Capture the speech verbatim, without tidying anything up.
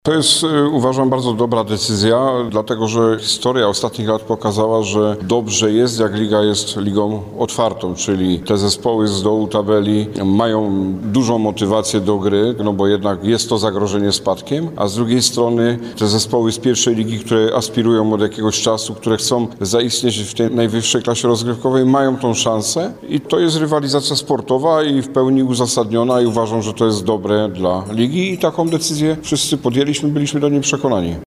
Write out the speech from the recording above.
To jest, uważam, bardzo dobra decyzja, dlatego że historia ostatnich lat pokazała, że dobrze jest, jak liga jest ligą otwartą, czyli te zespoły z dołu tabeli mają dużą motywację do gry, no bo jednak jest to zagrożenie spadkiem, a z drugiej strony te zespoły z pierwszej ligi, które aspirują od jakiegoś czasu, które chcą zaistnieć w tej najwyższej klasie rozgrywkowej, mają tą szansę i to jest rywalizacja sportowa i w pełni uzasadniona i uważam, że to jest dobre dla ligi i taką decyzję wszyscy podjęli. Byliśmy do niej przekonani.